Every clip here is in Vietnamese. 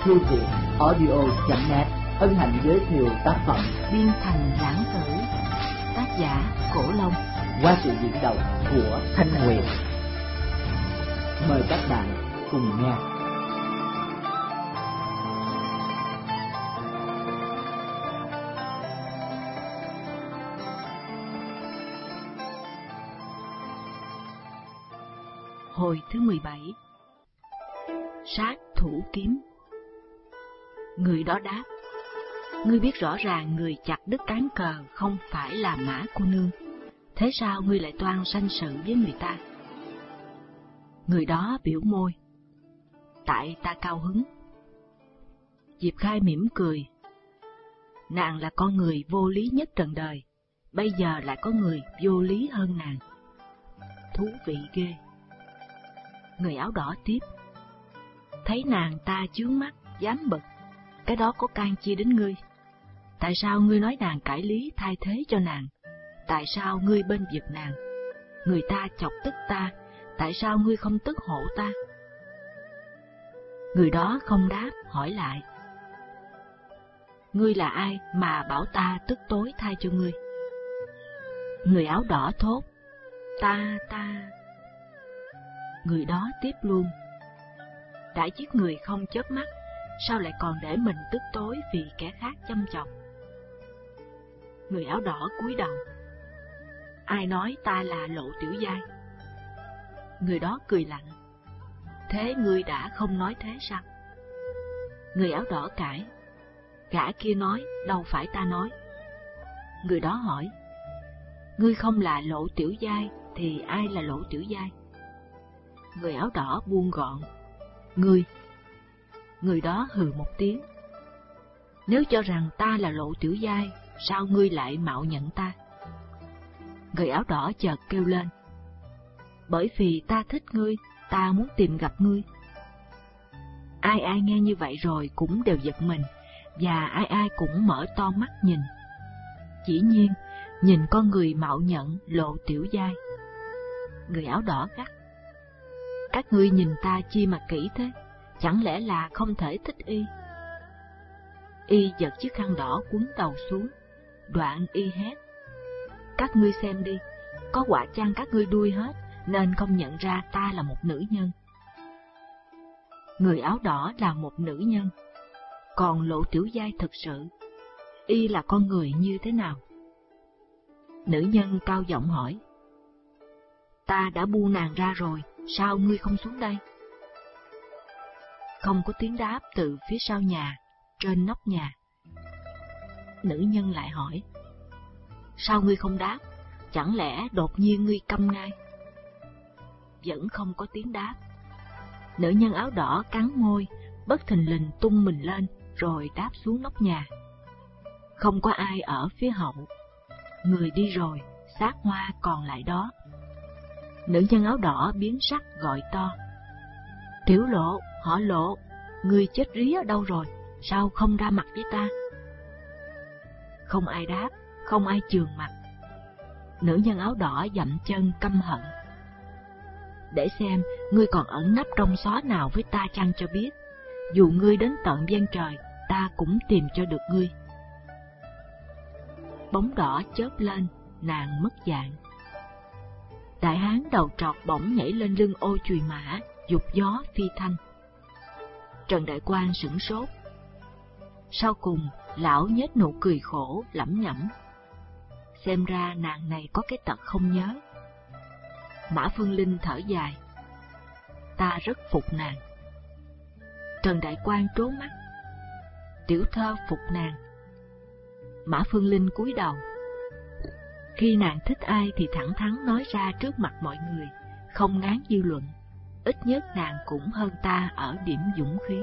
Thư viện audio.net hân hạnh giới thiệu tác phẩm Biên Thành Lãng Tử, tác giả Cổ Long, qua sự diễn đọc của Thanh Huyền. Mời các bạn cùng nghe. Hồi thứ 17. Sát thủ kiếm. Người đó đáp: ngươi biết rõ ràng người chặt đứt cán cờ không phải là Mã cô nương, thế sao ngươi lại toan sanh sự với người ta? Người đó biểu môi: tại ta cao hứng. Diệp Khai mỉm cười: nàng là con người vô lý nhất trần đời, bây giờ lại có người vô lý hơn nàng. Thú vị ghê. Người áo đỏ tiếp: thấy nàng ta chướng mắt, dám bực, cái đó có can chi đến ngươi? Tại sao ngươi nói nàng cải lý thay thế cho nàng? Tại sao ngươi bên vực nàng? Người ta chọc tức ta, tại sao ngươi không tức hộ ta? Người đó không đáp, hỏi lại: ngươi là ai mà bảo ta tức tối thay cho ngươi? Người áo đỏ thốt: ta... Người đó tiếp luôn: đã giết người không chớp mắt, sao lại còn để mình tức tối vì kẻ khác châm chọc? Người áo đỏ cúi đầu: ai nói ta là Lộ Tiểu Giai? Người đó cười lạnh: thế ngươi đã không nói thế sao? Người áo đỏ cãi: gã kia nói, đâu phải ta nói. Người đó hỏi: ngươi không là Lộ Tiểu Giai thì ai là Lộ Tiểu Giai? Người áo đỏ buông gọn: ngươi. Người đó hừ một tiếng: nếu cho rằng ta là Lộ Tiểu Giai, sao ngươi lại mạo nhận ta? Người áo đỏ chợt kêu lên: bởi vì ta thích ngươi, ta muốn tìm gặp ngươi. Ai ai nghe như vậy rồi cũng đều giật mình, và ai ai cũng mở to mắt nhìn. Dĩ nhiên, nhìn con người mạo nhận Lộ Tiểu Giai. Người áo đỏ gắt: các ngươi nhìn ta chi mà kỹ thế, chẳng lẽ là không thể thích y? Y giật chiếc khăn đỏ quấn đầu xuống, đoạn y hét: các ngươi xem đi, có quả chăng các ngươi đuôi hết nên không nhận ra ta là một nữ nhân? Người áo đỏ là một nữ nhân, còn Lộ Tiểu Giai thực sự, y là con người như thế nào? Nữ nhân cao giọng hỏi: ta đã buông nàng ra rồi, sao ngươi không xuống đây? Không có tiếng đáp từ phía sau nhà, trên nóc nhà. Nữ nhân lại hỏi: sao ngươi không đáp? Chẳng lẽ đột nhiên ngươi câm ngay? Vẫn không có tiếng đáp. Nữ nhân áo đỏ cắn môi, bất thình lình tung mình lên, rồi đáp xuống nóc nhà. Không có ai ở phía hậu. Người đi rồi, xác hoa còn lại đó. Nữ nhân áo đỏ biến sắc gọi to: tiểu Lộ, họ Lộ, ngươi chết rí ở đâu rồi? Sao không ra mặt với ta? Không ai đáp, không ai chườm mặt. Nữ nhân áo đỏ dậm chân căm hận: để xem ngươi còn ẩn nấp trong xó nào với ta chăng cho biết. Dù ngươi đến tận ven trời, ta cũng tìm cho được ngươi. Bóng đỏ chớp lên, nàng mất dạng. Đại hán đầu trọc bỗng nhảy lên lưng ô chùy mã, dục gió phi thanh. Trần Đại Quang sửng sốt. Sau cùng, lão nhếch nụ cười khổ, lẩm nhẩm: xem ra nàng này có cái tật không nhớ. Mã Phương Linh thở dài: ta rất phục nàng. Trần Đại Quang trố mắt: tiểu thơ phục nàng. Mã Phương Linh cúi đầu. Khi nàng thích ai thì thẳng thắn nói ra trước mặt mọi người, không ngán dư luận. Ít nhất nàng cũng hơn ta ở điểm dũng khí.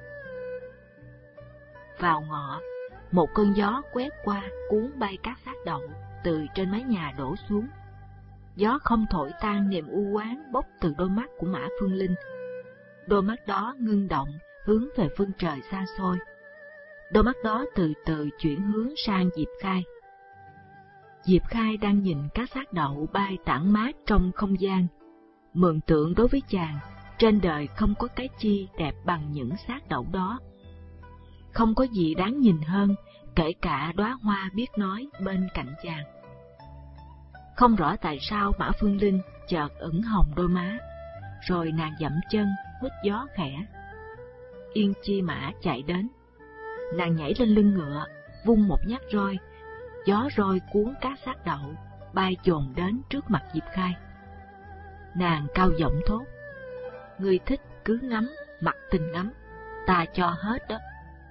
Vào ngọ, một cơn gió quét qua cuốn bay các xác đậu từ trên mái nhà đổ xuống. Gió không thổi tan niềm u oán bốc từ đôi mắt của Mã Phương Linh. Đôi mắt đó ngưng động hướng về phương trời xa xôi. Đôi mắt đó từ từ chuyển hướng sang Diệp Khai. Diệp Khai đang nhìn các xác đậu bay tản mát trong không gian, mường tượng đối với chàng, trên đời không có cái chi đẹp bằng những xác đậu đó. Không có gì đáng nhìn hơn, kể cả đóa hoa biết nói bên cạnh chàng. Không rõ tại sao Mã Phương Linh chợt ửng hồng đôi má, rồi nàng dậm chân, hít gió khẽ. Yên Chi Mã chạy đến, nàng nhảy lên lưng ngựa, vung một nhát roi, gió roi cuốn các xác đậu, bay dồn đến trước mặt Diệp Khai. Nàng cao giọng thốt: "Ngươi thích cứ ngắm, mặc tình ngắm, ta cho hết đó."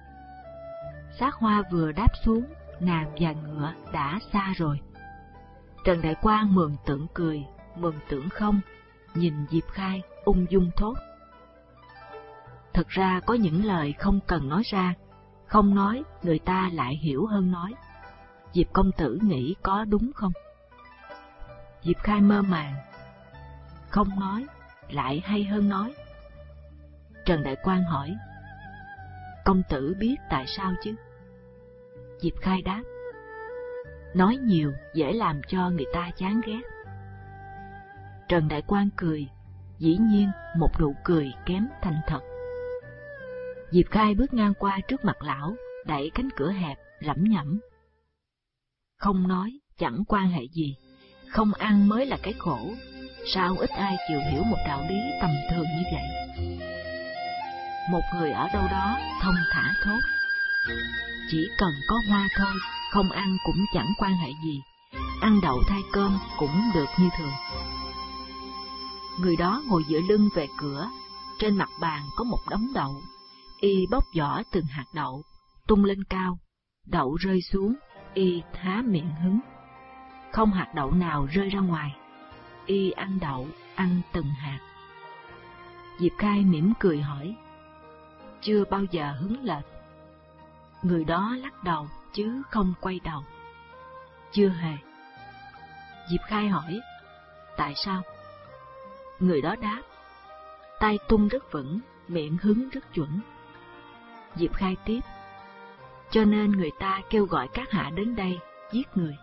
Xác hoa vừa đáp xuống, nàng và ngựa đã xa rồi. Trần Đại Quang mường tượng cười, mường tượng không, nhìn Diệp Khai ung dung thốt: "Thật ra có những lời không cần nói ra, không nói người ta lại hiểu hơn nói. Diệp công tử nghĩ có đúng không?" Diệp Khai mơ màng: "Không nói lại hay hơn nói." Trần Đại Quang hỏi: "Công tử biết tại sao chứ?" Diệp Khai đáp: "Nói nhiều dễ làm cho người ta chán ghét." Trần Đại Quang cười, dĩ nhiên một nụ cười kém thành thật. Diệp Khai bước ngang qua trước mặt lão, đẩy cánh cửa hẹp, lẩm nhẩm: "Không nói chẳng quan hệ gì, không ăn mới là cái khổ. Sao ít ai chịu hiểu một đạo lý tầm thường như vậy?" Một người ở đâu đó thông thả thốt: "Chỉ cần có hoa thôi, không ăn cũng chẳng quan hệ gì, ăn đậu thay cơm cũng được như thường." Người đó ngồi dựa lưng về cửa, trên mặt bàn có một đống đậu. Y bóc vỏ từng hạt đậu, tung lên cao, đậu rơi xuống, y há miệng hứng. Không hạt đậu nào rơi ra ngoài. Y ăn đậu, ăn từng hạt. Diệp Khai mỉm cười hỏi: "Chưa bao giờ hứng lệch?" Người đó lắc đầu chứ không quay đầu: "Chưa hề." Diệp Khai hỏi: "Tại sao?" Người đó đáp: "Tay tung rất vững, miệng hứng rất chuẩn." Diệp Khai tiếp: "Cho nên người ta kêu gọi các hạ đến đây giết người.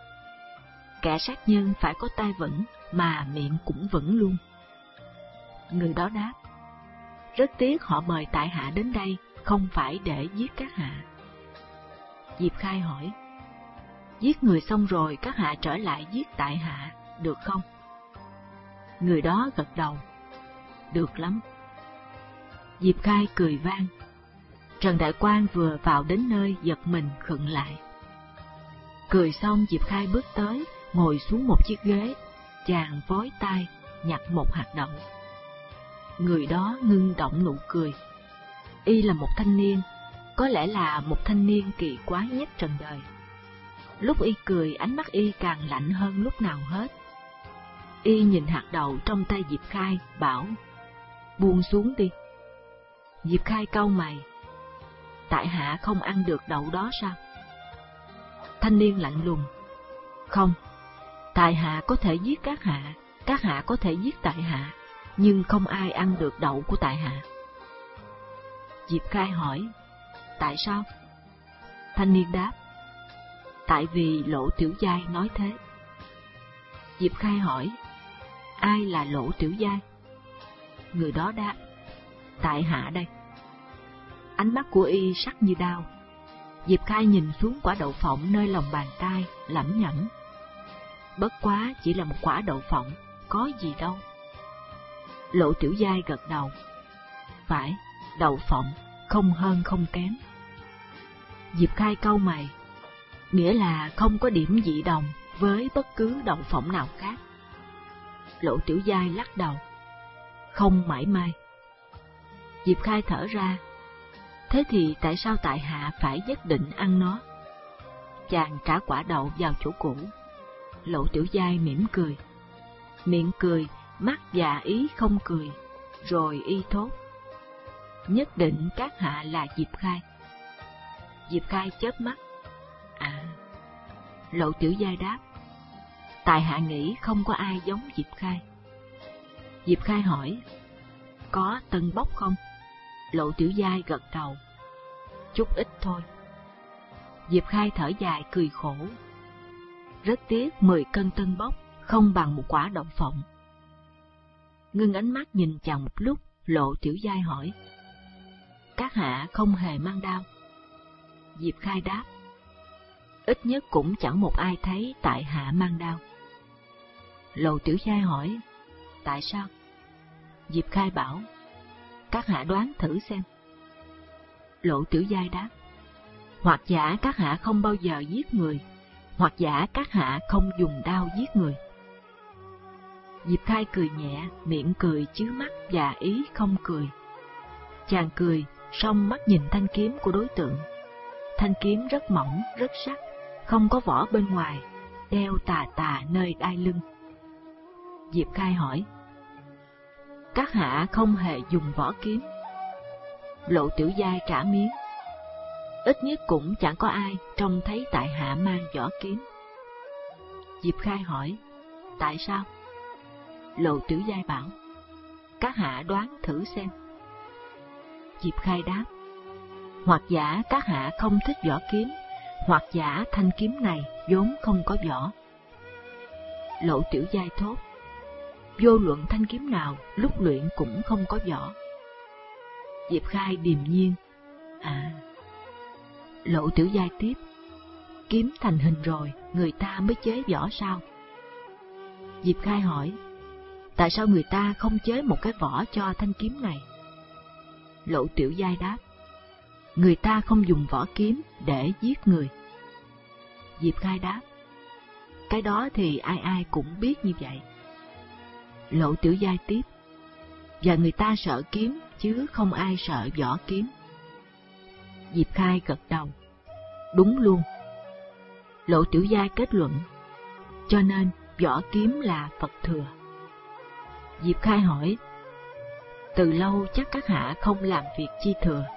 Kẻ sát nhân phải có tay vững, mà miệng cũng vững luôn." Người đó đáp: "Rất tiếc họ mời tại hạ đến đây, không phải để giết các hạ." Diệp Khai hỏi: "Giết người xong rồi các hạ trở lại giết tại hạ, được không?" Người đó gật đầu: "Được lắm." Diệp Khai cười vang. Trần Đại Quang vừa vào đến nơi giật mình khựng lại. Cười xong, Diệp Khai bước tới, ngồi xuống một chiếc ghế, chàng vói tay nhặt một hạt đậu. Người đó ngưng động nụ cười. Y là một thanh niên, có lẽ là một thanh niên kỳ quái nhất trần đời. Lúc y cười, ánh mắt y càng lạnh hơn lúc nào hết. Y nhìn hạt đậu trong tay Diệp Khai, bảo: "Buông xuống đi." Diệp Khai cau mày: "Tại hạ không ăn được đậu đó sao?" Thanh niên lạnh lùng: "Không, tại hạ có thể giết các hạ có thể giết tại hạ, nhưng không ai ăn được đậu của tại hạ." Diệp Khai hỏi: "Tại sao?" Thanh niên đáp: "Tại vì Lỗ Tiểu Giai nói thế." Diệp Khai hỏi: "Ai là Lỗ Tiểu Giai?" Người đó đáp: "Tại hạ đây." Ánh mắt của y sắc như đao. Diệp Khai nhìn xuống quả đậu phộng nơi lòng bàn tay, lẩm nhẩm: "Bất quá chỉ là một quả đậu phộng, có gì đâu." Lỗ Tiểu Giai gật đầu: "Phải, đậu phộng, không hơn không kém." Diệp Khai cau mày: "Nghĩa là không có điểm dị đồng với bất cứ đậu phộng nào khác?" Lỗ Tiểu Giai lắc đầu: "Không mảy may." Diệp Khai thở ra: "Thế thì tại sao tại hạ phải nhất định ăn nó?" Chàng trả quả đậu vào chỗ cũ. Lỗ Tiểu Giai mỉm cười, miệng cười, mắt và ý không cười, rồi y thốt: "Nhất định các hạ là Diệp Khai." Diệp Khai chớp mắt: "À." Lỗ Tiểu Giai đáp: "Tại hạ nghĩ không có ai giống Diệp Khai." Diệp Khai hỏi: "Có tân bốc không?" Lỗ Tiểu Giai gật đầu: "Chút ít thôi." Diệp Khai thở dài cười khổ: "Rất tiếc 10 cân tân bốc không bằng một quả đậu phộng." Ngưng ánh mắt nhìn chàng một lúc, Lỗ Tiểu Giai hỏi: "Các hạ không hề mang đao?" Diệp Khai đáp: ít nhất cũng chẳng một ai thấy tại hạ mang đao. Lộ Tiểu Giai hỏi: tại sao? Diệp Khai bảo: các hạ đoán thử xem. Lộ Tiểu Giai đáp: hoặc giả các hạ không bao giờ giết người, hoặc giả các hạ không dùng đao giết người. Diệp Khai cười nhẹ, miệng cười chứa mắt và ý không cười. Chàng cười, song mắt nhìn thanh kiếm của đối tượng. Thanh kiếm rất mỏng, rất sắc, không có vỏ bên ngoài, đeo tà tà nơi đai lưng. Diệp Khai hỏi: các hạ không hề dùng vỏ kiếm? Lộ Tiểu Giai trả miếng: ít nhất cũng chẳng có ai trông thấy tại hạ mang vỏ kiếm. Diệp Khai hỏi: tại sao? Lộ Tiểu Giai bảo: các hạ đoán thử xem. Diệp Khai đáp: hoặc giả các hạ không thích vỏ kiếm, hoặc giả thanh kiếm này vốn không có vỏ. Lộ Tiểu Giai thốt: vô luận thanh kiếm nào lúc luyện cũng không có vỏ. Diệp Khai điềm nhiên: à. Lộ Tiểu Giai tiếp: kiếm thành hình rồi, người ta mới chế vỏ sao? Diệp Khai hỏi: tại sao người ta không chế một cái vỏ cho thanh kiếm này? Lộ Tiểu Giai đáp: người ta không dùng vỏ kiếm để giết người. Diệp Khai đáp: cái đó thì ai ai cũng biết như vậy. Lộ Tiểu Giai tiếp: và người ta sợ kiếm chứ không ai sợ vỏ kiếm. Diệp Khai gật đầu: đúng luôn. Lộ Tiểu Giai kết luận: cho nên vỏ kiếm là Phật thừa. Diệp Khai hỏi: từ lâu chắc các hạ không làm việc chi thừa?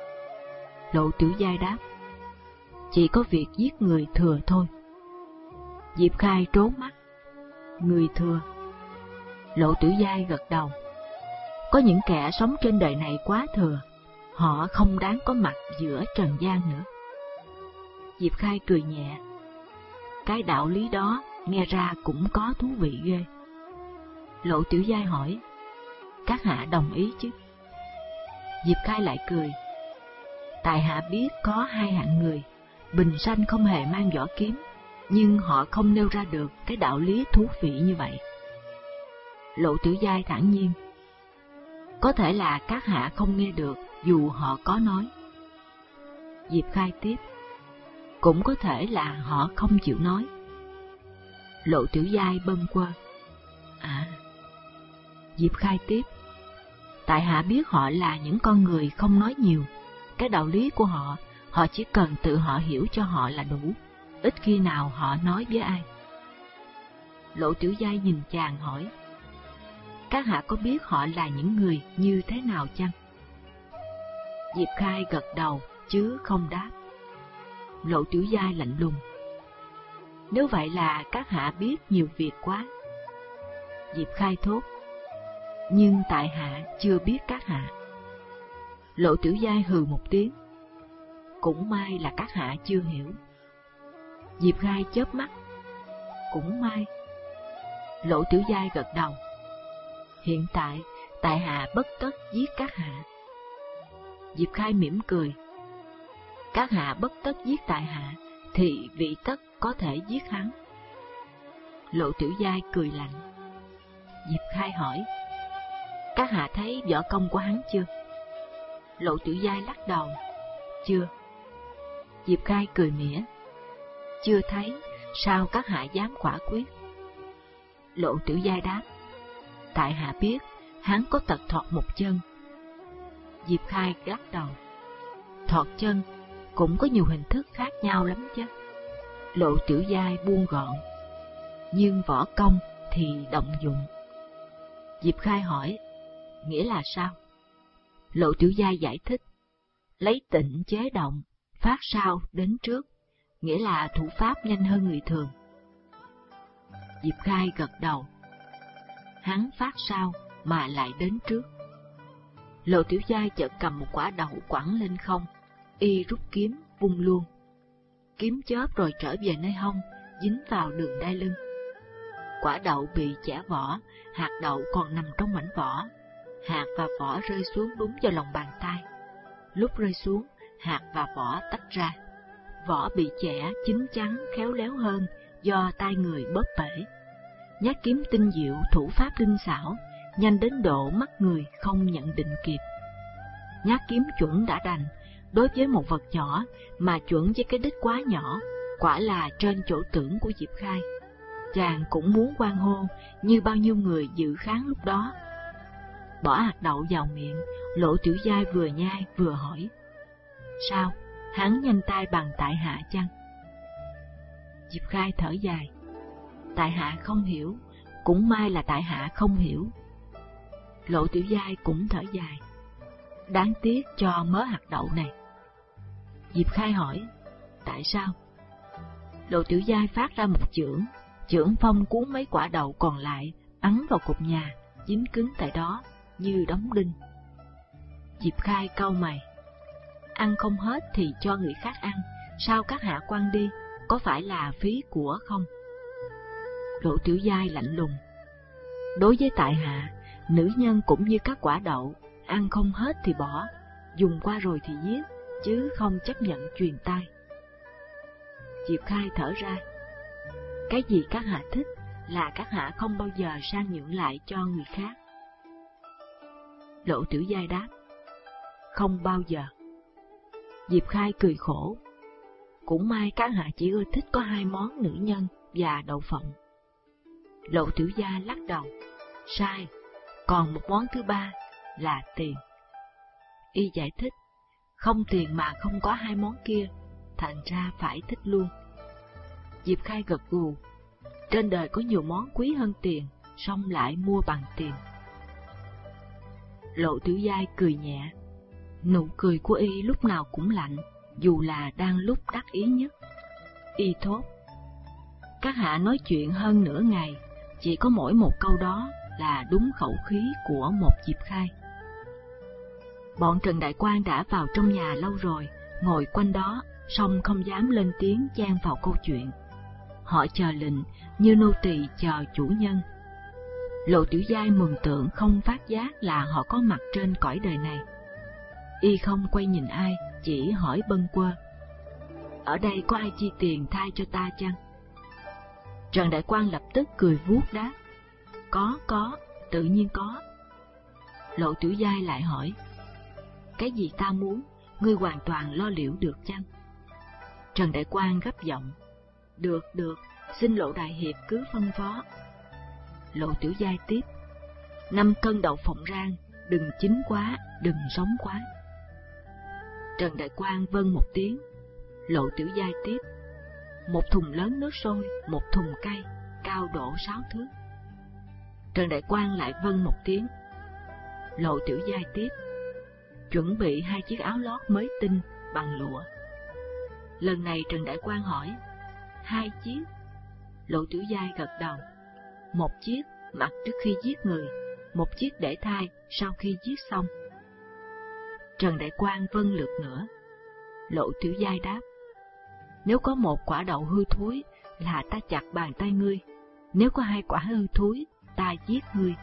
Lộ Tiểu Giai đáp: chỉ có việc giết người thừa thôi. Diệp Khai trố mắt: người thừa? Lộ Tiểu Giai gật đầu: có những kẻ sống trên đời này quá thừa, họ không đáng có mặt giữa trần gian nữa. Diệp Khai cười nhẹ: cái đạo lý đó nghe ra cũng có thú vị ghê. Lộ Tiểu Giai hỏi: các hạ đồng ý chứ? Diệp Khai lại cười: tại hạ biết có hai hạng người, bình sanh không hề mang vỏ kiếm, nhưng họ không nêu ra được cái đạo lý thú vị như vậy. Lộ Tiểu Giai thản nhiên: có thể là các hạ không nghe được dù họ có nói. Diệp Khai tiếp: cũng có thể là họ không chịu nói. Lộ Tiểu Giai bâng quơ: à. Diệp Khai tiếp: tại hạ biết họ là những con người không nói nhiều. Cái đạo lý của họ, họ chỉ cần tự họ hiểu cho họ là đủ, ít khi nào họ nói với ai. Lộ Tiểu Giai nhìn chàng hỏi: các hạ có biết họ là những người như thế nào chăng? Diệp Khai gật đầu chứ không đáp. Lộ Tiểu Giai lạnh lùng: nếu vậy là các hạ biết nhiều việc quá. Diệp Khai thốt: nhưng tại hạ chưa biết các hạ. Lộ Tiểu Giai hừ một tiếng: cũng may là các hạ chưa hiểu. Diệp Khai chớp mắt: cũng may. Lộ Tiểu Giai gật đầu: hiện tại hạ bất tất giết các hạ. Diệp Khai mỉm cười: các hạ bất tất giết tại hạ, thì vị tất có thể giết hắn. Lộ Tiểu Giai cười lạnh. Diệp Khai hỏi: các hạ thấy võ công của hắn chưa? Lộ Tiểu Giai lắc đầu: chưa. Diệp Khai cười mỉa: chưa thấy, sao các hạ dám quả quyết? Lộ Tiểu Giai đáp: tại hạ biết hắn có tật thọt một chân. Diệp Khai lắc đầu: thọt chân cũng có nhiều hình thức khác nhau lắm chứ. Lộ Tiểu Giai buông gọn: nhưng võ công thì động dụng. Diệp Khai hỏi: nghĩa là sao? Lộ Tiểu Giai giải thích: lấy tịnh chế động, phát sau đến trước, nghĩa là thủ pháp nhanh hơn người thường. Diệp Khai gật đầu: hắn phát sau mà lại đến trước. Lộ Tiểu Giai chợt cầm một quả đậu quẳng lên không, y rút kiếm vung luôn. Kiếm chớp rồi trở về nơi hông, dính vào đường đai lưng. Quả đậu bị chẻ vỏ, hạt đậu còn nằm trong mảnh vỏ. Hạt và vỏ rơi xuống đúng vào lòng bàn tay. Lúc rơi xuống, hạt và vỏ tách ra. vỏ bị chẻ chín chắn khéo léo hơn do tay người bóp bể. Nhát kiếm tinh diệu, thủ pháp linh xảo, nhanh đến độ mắt người không nhận định kịp. Nhát kiếm chuẩn đã đành, đối với một vật nhỏ mà chuẩn với cái đích quá nhỏ, quả là trên chỗ tưởng của Diệp Khai. Chàng cũng muốn hoan hô như bao nhiêu người dự kháng lúc đó. Bỏ hạt đậu vào miệng, Lộ Tiểu Giai vừa nhai vừa hỏi: sao, hắn nhanh tay bằng tại hạ chăng? Diệp Khai thở dài: tại hạ không hiểu, cũng may là tại hạ không hiểu. Lộ Tiểu Giai cũng thở dài: đáng tiếc cho mớ hạt đậu này. Diệp Khai hỏi: tại sao? Lộ Tiểu Giai phát ra một chưởng, chưởng phong cuốn mấy quả đậu còn lại ấn vào cột nhà, dính cứng tại đó như đóng đinh. Diệp Khai cau mày: ăn không hết thì cho người khác ăn, sao các hạ quăng đi, có phải là phí của không? Lộ Tiểu Giai lạnh lùng: đối với tại hạ, nữ nhân cũng như các quả đậu, ăn không hết thì bỏ, dùng qua rồi thì giết, chứ không chấp nhận truyền tai. Diệp Khai thở ra: cái gì các hạ thích là các hạ không bao giờ sang nhượng lại cho người khác. Lộ Tiểu Giai đáp: không bao giờ. Diệp Khai cười khổ: cũng may các hạ chỉ ưa thích có 2 món nữ nhân và đậu phộng. Lộ Tiểu Giai lắc đầu: sai, còn một món thứ 3 là tiền. Y giải thích: không tiền mà không có 2 món kia, thành ra phải thích luôn. Diệp Khai gật gù: trên đời có nhiều món quý hơn tiền, song lại mua bằng tiền. Lộ Tiểu Giai cười nhẹ, nụ cười của y lúc nào cũng lạnh, dù là đang lúc đắc ý nhất. Y thốt: các hạ nói chuyện hơn nửa ngày, chỉ có mỗi một câu đó là đúng khẩu khí của một Diệp Khai. Bọn Trần Đại Quang đã vào trong nhà lâu rồi, ngồi quanh đó, song không dám lên tiếng chen vào câu chuyện. Họ chờ lệnh như nô tỳ chờ chủ nhân. Lộ Tiểu Giai mường tượng không phát giác là họ có mặt trên cõi đời này. Y không quay nhìn ai, chỉ hỏi bâng quơ: ở đây có ai chi tiền thay cho ta chăng? Trần Đại Quang lập tức cười vuốt đáp: có, tự nhiên có. Lộ Tiểu Giai lại hỏi: cái gì ta muốn, ngươi hoàn toàn lo liệu được chăng? Trần Đại Quang gấp giọng: được, xin Lộ đại hiệp cứ phân phó. Lộ Tiểu Giai tiếp: 5 cân đậu phộng rang, đừng chín quá, đừng sống quá. Trần Đại Quang vâng một tiếng. Lộ Tiểu Giai tiếp: 1 thùng lớn nước sôi, 1 thùng cay, cao độ 6 thước. Trần Đại Quang lại vâng một tiếng. Lộ Tiểu Giai tiếp: chuẩn bị 2 chiếc áo lót mới tinh bằng lụa. Lần này Trần Đại Quang hỏi: 2 chiếc? Lộ Tiểu Giai gật đầu: 1 chiếc mặc trước khi giết người, 1 chiếc để thay sau khi giết xong. Trần Đại Quang vâng lượt nữa. Lộ Tiểu Giai đáp: nếu có 1 quả đậu hư thối là ta chặt bàn tay ngươi, nếu có 2 quả hư thối ta giết ngươi.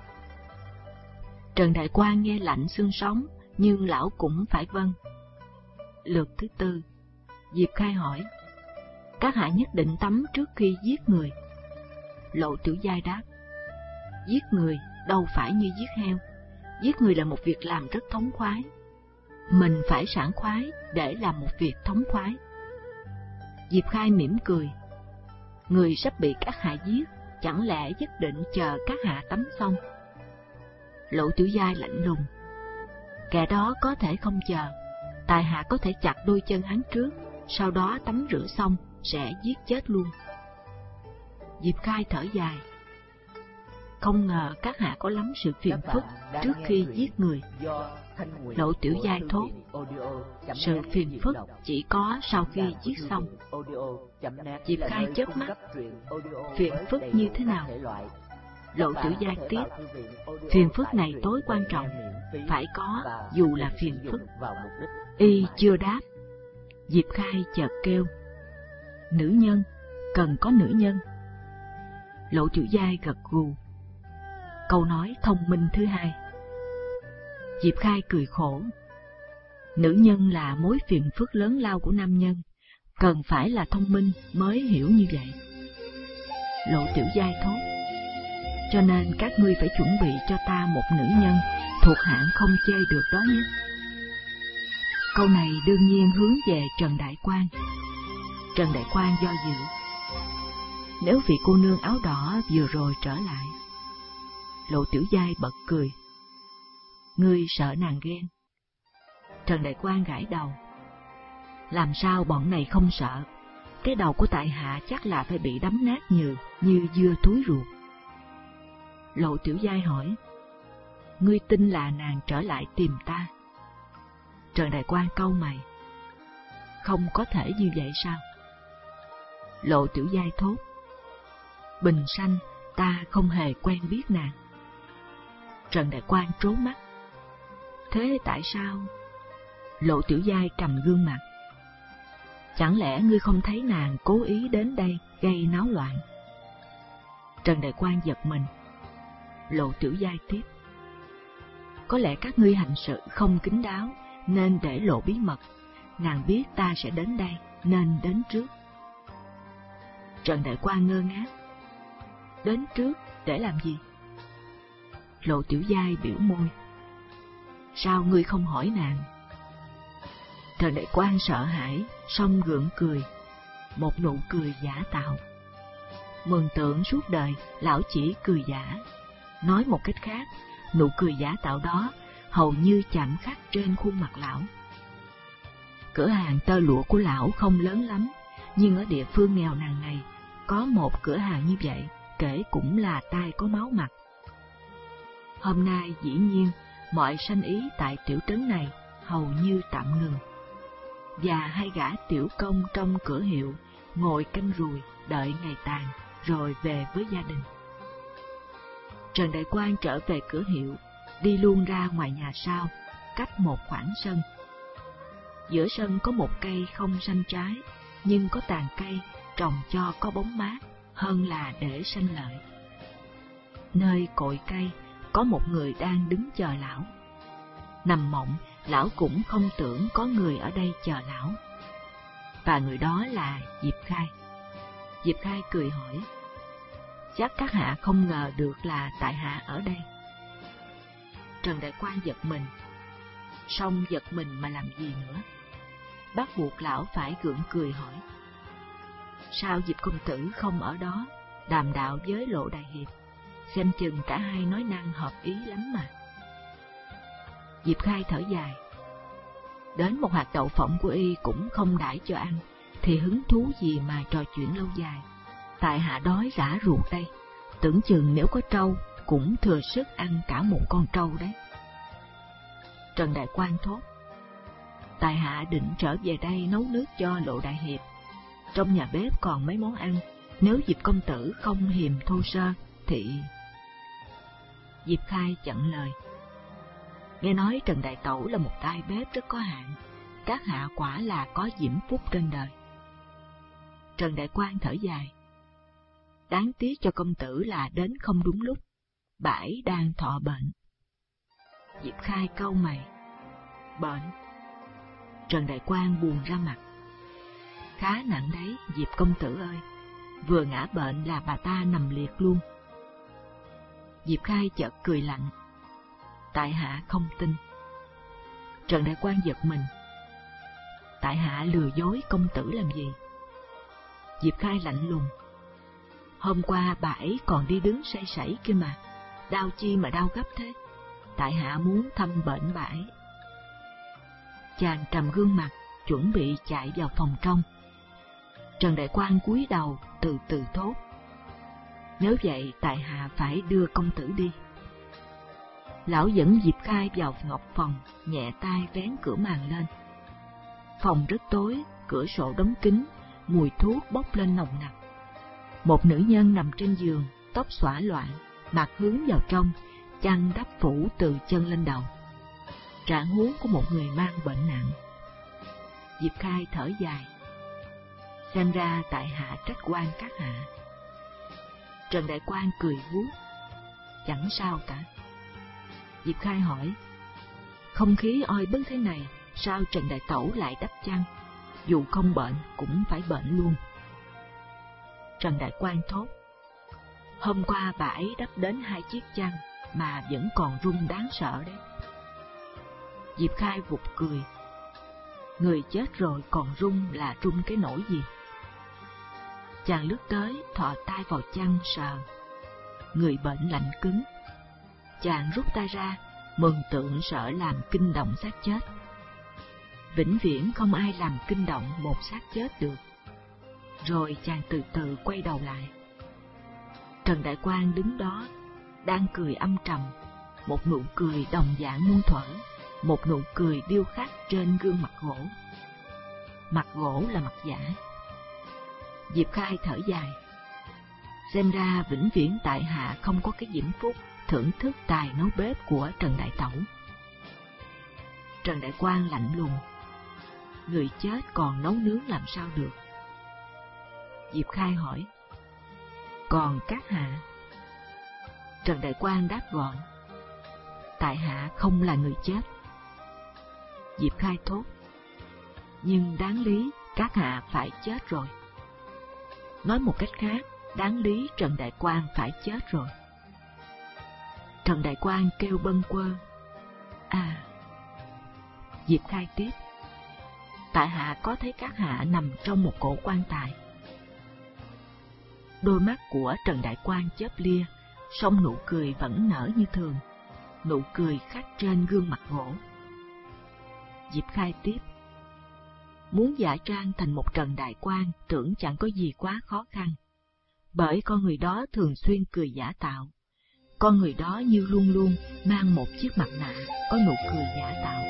Trần Đại Quang nghe lạnh xương sống, nhưng lão cũng phải vâng. Lượt thứ 4, Diệp Khai hỏi: các hạ nhất định tắm trước khi giết người? Lộ Tiểu Giai đáp: giết người đâu phải như giết heo, giết người là một việc làm rất thống khoái. Mình phải sảng khoái để làm một việc thống khoái. Diệp Khai mỉm cười: người sắp bị các hạ giết, chẳng lẽ nhất định chờ các hạ tắm xong? Lộ Tiểu Giai lạnh lùng: kẻ đó có thể không chờ, tại hạ có thể chặt đôi chân hắn trước, sau đó tắm rửa xong sẽ giết chết luôn. Diệp Khai thở dài: không ngờ các hạ có lắm sự phiền phức trước khi giết người. Lộ Tiểu Giai thốt: sự phiền phức chỉ có sau khi giết xong. Diệp Khai chớp mắt: phiền phức như thế nào? Lộ Tiểu Giai tiếp: phiền phức này tối quan trọng, phải có dù là phiền phức. Y chưa đáp, Diệp Khai chợt kêu: nữ nhân, cần có nữ nhân. Lộ Tiểu Giai gật gù. Câu nói thông minh thứ 2. Diệp Khai cười khổ: nữ nhân là mối phiền phức lớn lao của nam nhân, cần phải là thông minh mới hiểu như vậy. Lộ Tiểu Giai thốt: cho nên các ngươi phải chuẩn bị cho ta một nữ nhân thuộc hạng không chê được đó nhé. Câu này đương nhiên hướng về Trần Đại Quan. Trần Đại Quan do dự. Nếu vị cô nương áo đỏ vừa rồi trở lại. Lộ Tiểu Giai bật cười: ngươi sợ nàng ghen? Trần Đại Quan gãi đầu: làm sao bọn này không sợ? Cái đầu của tại hạ chắc là phải bị đấm nát như dưa túi ruột. Lộ Tiểu Giai hỏi: ngươi tin là nàng trở lại tìm ta? Trần Đại Quan cau mày: không có thể như vậy sao? Lộ Tiểu Giai thốt: bình sanh ta không hề quen biết nàng. Trần Đại Quan trố mắt: thế tại sao? Lộ Tiểu Giai trầm gương mặt: chẳng lẽ ngươi không thấy nàng cố ý đến đây gây náo loạn? Trần Đại Quan giật mình. Lộ Tiểu Giai tiếp: có lẽ các ngươi hành sự không kín đáo nên để lộ bí mật. Nàng biết ta sẽ đến đây nên đến trước. Trần Đại Quan ngơ ngác: đến trước để làm gì? Lộ Tiểu Giai biểu môi: sao ngươi không hỏi nàng? Trần Đại Quan sợ hãi, song gượng cười, một nụ cười giả tạo. Mường tượng suốt đời lão chỉ cười giả. Nói một cách khác, nụ cười giả tạo đó hầu như chạm khắc trên khuôn mặt lão. Cửa hàng tơ lụa của lão không lớn lắm, nhưng ở địa phương nghèo nàn này có một cửa hàng như vậy kể cũng là tai có máu mặt. Hôm nay dĩ nhiên mọi sanh ý tại tiểu trấn này hầu như tạm ngừng, và hai gã tiểu công trong cửa hiệu ngồi canh ruồi đợi ngày tàn rồi về với gia đình. Trần Đại Quan trở về cửa hiệu, đi luôn ra ngoài nhà sau, cách một khoảng sân. Giữa sân có một cây không xanh trái, nhưng có tàn cây trồng cho có bóng mát hơn là để sanh lợi. Nơi cội cây có một người đang đứng chờ lão. Nằm mộng, lão cũng không tưởng có người ở đây chờ lão. Và người đó là Diệp Khai. Diệp Khai cười hỏi: chắc các hạ không ngờ được là tại hạ ở đây. Trần Đại Quan giật mình, song giật mình mà làm gì nữa, bắt buộc lão phải gượng cười hỏi: sao Diệp công tử không ở đó đàm đạo với Lộ Đại Hiệp? Xem chừng cả hai nói năng hợp ý lắm mà. Diệp Khai thở dài: đến một hạt đậu phộng của y cũng không đãi cho ăn, thì hứng thú gì mà trò chuyện lâu dài. Tại hạ đói rã ruột đây, tưởng chừng nếu có trâu cũng thừa sức ăn cả một con trâu đấy. Trần Đại Quan thốt: tại hạ định trở về đây nấu nước cho Lộ Đại Hiệp. Trong nhà bếp còn mấy món ăn, nếu Diệp công tử không hiềm thô sơ thì... Diệp Khai chặn lời: nghe nói Trần Đại Tẩu là một tay bếp rất có hạn, các hạ quả là có diễm phúc trên đời. Trần Đại Quan thở dài: đáng tiếc cho công tử là đến không đúng lúc, bãi đang thọ bệnh. Diệp Khai cau mày: bệnh? Trần Đại Quan buồn ra mặt: khá nặng đấy Diệp công tử ơi, vừa ngã bệnh là bà ta nằm liệt luôn. Diệp Khai chợt cười lạnh: tại hạ không tin. Trần Đại Quan giật mình: tại hạ lừa dối công tử làm gì? Diệp Khai lạnh lùng: hôm qua bà ấy còn đi đứng say sẩy kia mà, đau chi mà đau gấp thế? Tại hạ muốn thăm bệnh bà ấy. Chàng trầm gương mặt, chuẩn bị chạy vào phòng trong. Trần Đại Quan cúi đầu từ từ thốt: nếu vậy tại hạ phải đưa công tử đi. Lão dẫn Diệp Khai vào ngọc phòng, nhẹ tay vén cửa màn lên. Phòng rất tối, cửa sổ đóng kín, mùi thuốc bốc lên nồng nặc. Một nữ nhân nằm trên giường, tóc xõa loạn, mặt hướng vào trong, chăn đắp phủ từ chân lên đầu. Trạng huống của một người mang bệnh nặng. Diệp Khai thở dài: xem ra tại hạ trách oan các hạ. Trần Đại Quan cười vuốt: chẳng sao cả. Diệp Khai hỏi: không khí oi bức thế này, sao Trần Đại Tẩu lại đắp chăn? dù không bệnh cũng phải bệnh luôn. Trần Đại Quang thốt: hôm qua bà ấy đắp đến 2 chiếc chăn mà vẫn còn rung đáng sợ đấy. Diệp Khai vụt cười: người chết rồi còn rung là rung cái nỗi gì? Chàng lướt tới thò tay vào chăn sờ, người bệnh lạnh cứng. Chàng rút tay ra, mường tượng sợ làm kinh động xác chết. Vĩnh viễn không ai làm kinh động một xác chết được. Rồi chàng từ từ quay đầu lại. Trần Đại Quang đứng đó, đang cười âm trầm, một nụ cười đồng dạng muôn thuở, một nụ cười điêu khắc trên gương mặt gỗ. Mặt gỗ là mặt giả. Diệp Khai thở dài: xem ra vĩnh viễn tại hạ không có cái diễm phúc thưởng thức tài nấu bếp của Trần Đại Tẩu. Trần Đại Quang lạnh lùng: người chết còn nấu nướng làm sao được? Diệp Khai hỏi: còn các hạ? Trần Đại Quang đáp gọn: tại hạ không là người chết. Diệp Khai thốt: nhưng đáng lý các hạ phải chết rồi. Nói một cách khác, đáng lý Trần Đại Quang phải chết rồi. Trần Đại Quang kêu bâng quơ: à. Diệp Khai tiếp: tại hạ có thấy các hạ nằm trong một cổ quan tài. Đôi mắt của Trần Đại Quang chớp lia, song nụ cười vẫn nở như thường, nụ cười khắc trên gương mặt gỗ. Diệp Khai tiếp: muốn giả trang thành một Trần Đại Quang tưởng chẳng có gì quá khó khăn, bởi con người đó thường xuyên cười giả tạo. Con người đó như luôn luôn mang một chiếc mặt nạ có nụ cười giả tạo.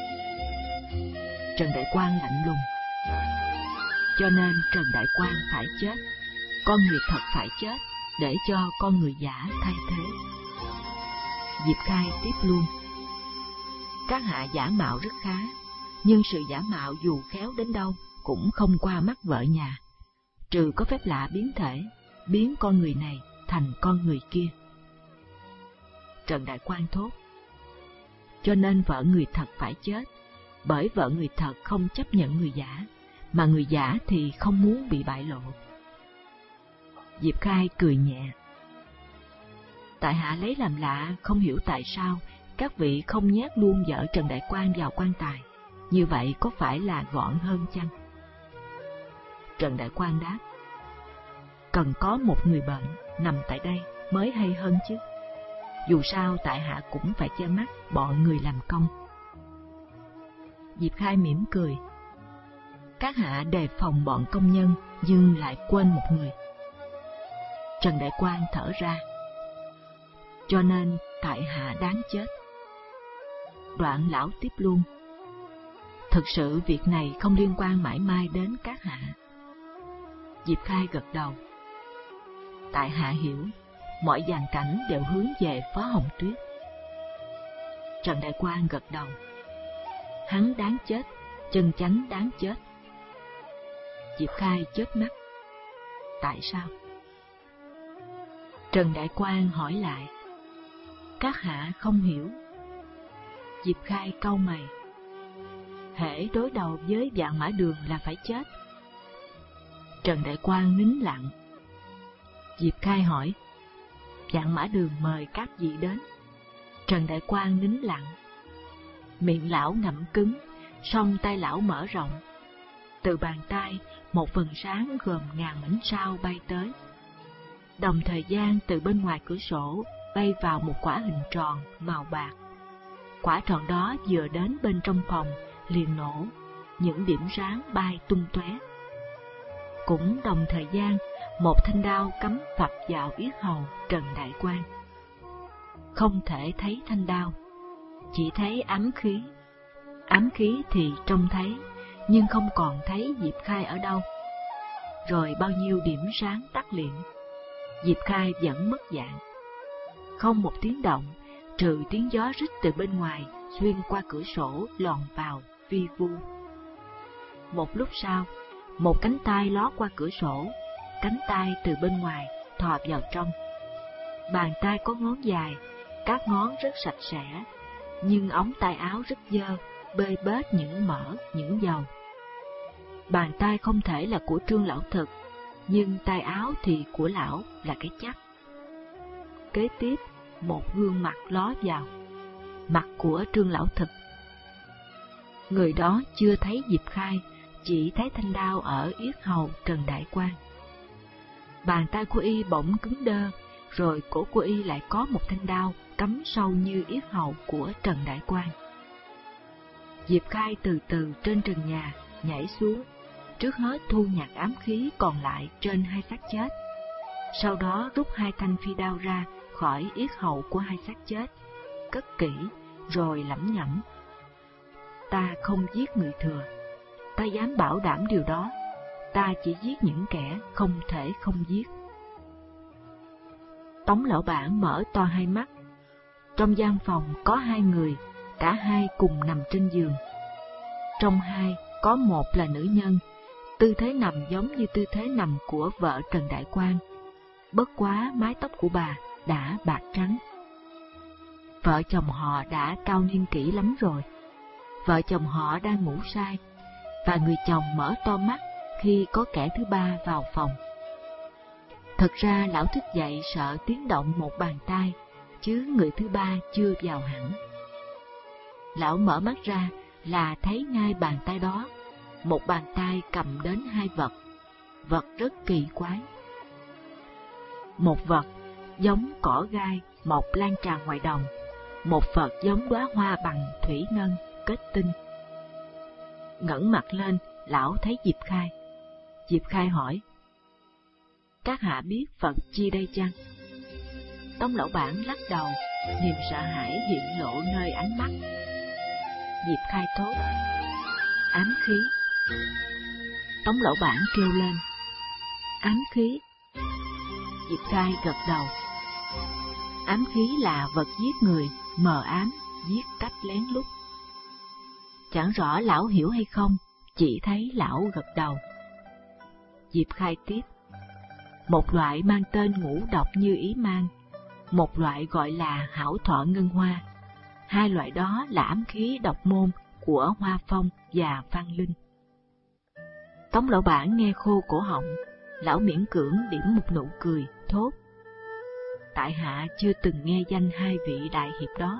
Trần Đại Quang lạnh lùng: cho nên Trần Đại Quang phải chết, con người thật phải chết, để cho con người giả thay thế. Diệp Khai tiếp luôn: các hạ giả mạo rất khá, nhưng sự giả mạo dù khéo đến đâu cũng không qua mắt vợ nhà, trừ có phép lạ biến thể, biến con người này thành con người kia. Trần Đại Quang thốt: cho nên vợ người thật phải chết, bởi vợ người thật không chấp nhận người giả, mà người giả thì không muốn bị bại lộ. Diệp Khai cười nhẹ: tại hạ lấy làm lạ, không hiểu tại sao các vị không nhét luôn vợ Trần Đại Quang vào quan tài, như vậy có phải là gọn hơn chăng? Trần Đại Quang đáp: cần có một người bệnh nằm tại đây mới hay hơn chứ. Dù sao tại hạ cũng phải che mắt bọn người làm công. Diệp Khai mỉm cười: các hạ đề phòng bọn công nhân nhưng lại quên một người. Trần Đại Quang thở ra: cho nên tại hạ đáng chết. Đoạn lão tiếp luôn: thực sự việc này không liên quan mãi mai đến các hạ. Diệp Khai gật đầu: tại hạ hiểu, mọi dàn cảnh đều hướng về Phó Hồng Tuyết. Trần Đại Quang gật đầu: hắn đáng chết, chân chánh đáng chết. Diệp Khai chớp mắt: tại sao? Trần Đại Quang hỏi lại: các hạ không hiểu. Diệp Khai cau mày: hễ đối đầu với Vạn Mã Đường là phải chết. Trần Đại Quang nín lặng. Diệp Khai hỏi: Vạn Mã Đường mời các vị đến. Trần Đại Quang nín lặng. Miệng lão ngậm cứng, song tay lão mở rộng. Từ bàn tay, một phần sáng gồm ngàn mảnh sao bay tới. Đồng thời gian từ bên ngoài cửa sổ bay vào một quả hình tròn màu bạc. Quả tròn đó vừa đến bên trong phòng liền nổ, những điểm sáng bay tung tóe. Cũng đồng thời gian, một thanh đao cắm phập vào yết hầu Trần Đại Quang. Không thể thấy thanh đao, chỉ thấy ám khí. Ám khí thì trông thấy, nhưng không còn thấy Diệp Khai ở đâu. Rồi bao nhiêu điểm sáng tắt liệm, Diệp Khai vẫn mất dạng. Không một tiếng động, trừ tiếng gió rít từ bên ngoài xuyên qua cửa sổ lòn vào vi vu. Một lúc sau, một cánh tay ló qua cửa sổ, cánh tay từ bên ngoài thò vào trong. Bàn tay có ngón dài, các ngón rất sạch sẽ, nhưng ống tay áo rất dơ, bê bết những mỡ, những dầu. Bàn tay không thể là của Trương Lão Thực, nhưng tay áo thì của lão là cái chắc. Kế tiếp, một gương mặt ló vào, mặt của Trương Lão Thực. Người đó chưa thấy Diệp Khai, chỉ thấy thanh đao ở yết hầu Trần Đại Quang. Bàn tay của y bỗng cứng đơ, rồi cổ của y lại có một thanh đao cắm sâu như yết hầu của Trần Đại Quang. Diệp Khai từ từ trên trần nhà nhảy xuống, trước hết thu nhặt ám khí còn lại trên hai xác chết. Sau đó rút hai thanh phi đao ra khỏi yết hầu của hai xác chết, cất kỹ, rồi lẩm nhẩm: ta không giết người thừa, ta dám bảo đảm điều đó, ta chỉ giết những kẻ không thể không giết. Tống Lão Bản mở to hai mắt. Trong gian phòng có hai người, cả hai cùng nằm trên giường. Trong hai có một là nữ nhân, tư thế nằm giống như tư thế nằm của vợ Trần Đại Quang, bất quá mái tóc của bà đã bạc trắng. Vợ chồng họ đã cao niên kỷ lắm rồi. Vợ chồng họ đang ngủ say, và người chồng mở to mắt khi có kẻ thứ ba vào phòng. Thật ra lão thức dậy sợ tiếng động một bàn tay, chứ người thứ ba chưa vào hẳn. Lão mở mắt ra là thấy ngay bàn tay đó, một bàn tay cầm đến hai vật, vật rất kỳ quái. Một vật giống cỏ gai mọc lan tràn ngoài đồng, một vật giống đóa hoa bằng thủy ngân kết tinh. Ngẩng mặt lên, lão thấy Diệp Khai. Diệp Khai hỏi: các hạ biết vật chi đây chăng? Tống Lão Bản lắc đầu, niềm sợ hãi hiện lộ nơi ánh mắt. Diệp Khai thốt: ám khí. Tống Lão Bản kêu lên: ám khí. Diệp Khai gật đầu. Ám khí là vật giết người, mờ ám, giết cách lén lút. Chẳng rõ lão hiểu hay không, chỉ thấy lão gật đầu. Diệp Khai tiếp: một loại mang tên ngũ độc như ý mang, một loại gọi là hảo thọ ngân hoa. Hai loại đó là ám khí độc môn của Hoa Phong và Phan Linh. Tống Lão Bản nghe khô cổ họng, lão miễn cưỡng điểm một nụ cười, thốt: tại hạ chưa từng nghe danh hai vị đại hiệp đó.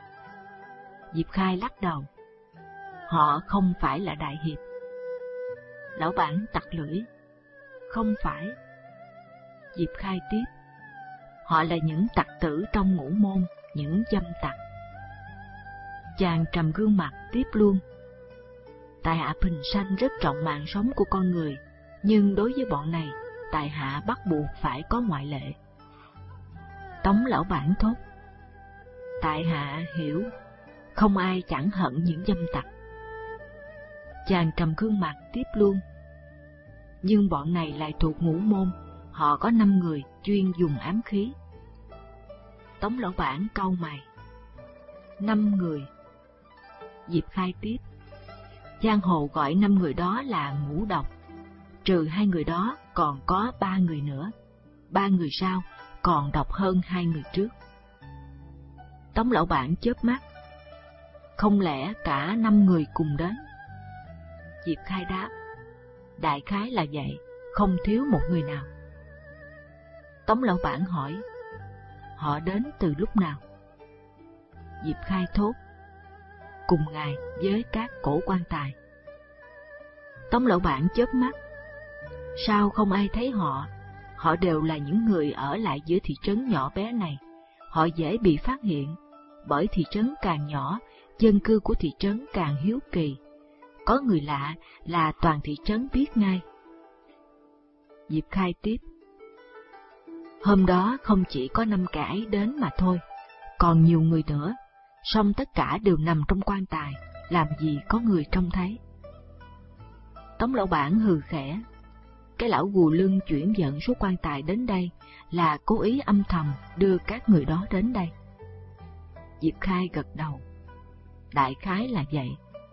Diệp Khai lắc đầu: họ không phải là đại hiệp. Lão Bản tặc lưỡi: không phải. Diệp Khai tiếp: họ là những tặc tử trong ngũ môn, những dâm tặc. Chàng trầm gương mặt tiếp luôn: tại hạ bình sanh rất trọng mạng sống của con người, nhưng đối với bọn này, tại hạ bắt buộc phải có ngoại lệ. Tống Lão Bản thốt: tại hạ hiểu, không ai chẳng hận những dâm tặc. Chàng trầm gương mặt tiếp luôn: nhưng bọn này lại thuộc ngũ môn, họ có 5 người chuyên dùng ám khí. Tống Lão Bản cau mày: 5 người. Diệp Khai tiếp: giang hồ gọi 5 người đó là ngũ độc, trừ 2 người đó còn có 3 người nữa, 3 người sau còn độc hơn 2 người trước. Tống Lão Bản chớp mắt: không lẽ cả 5 người cùng đến? Diệp Khai đáp: đại khái là vậy, không thiếu một người nào. Tống Lão Bản hỏi: họ đến từ lúc nào? Diệp Khai thốt: cùng ngày với các cổ quan tài. Tống Lão Bản chớp mắt: sao không ai thấy họ? Họ đều là những người ở lại giữa thị trấn nhỏ bé này, họ dễ bị phát hiện, bởi thị trấn càng nhỏ, dân cư của thị trấn càng hiếu kỳ. Có người lạ là toàn thị trấn biết ngay. Diệp Khai tiếp: hôm đó không chỉ có 5 kẻ ấy đến mà thôi, còn nhiều người nữa, song tất cả đều nằm trong quan tài, làm gì có người trông thấy. Tống Lão Bản hừ khẽ: cái lão gù lưng chuyển dẫn số quan tài đến đây là cố ý âm thầm đưa các người đó đến đây. Diệp Khai gật đầu: đại khái là vậy.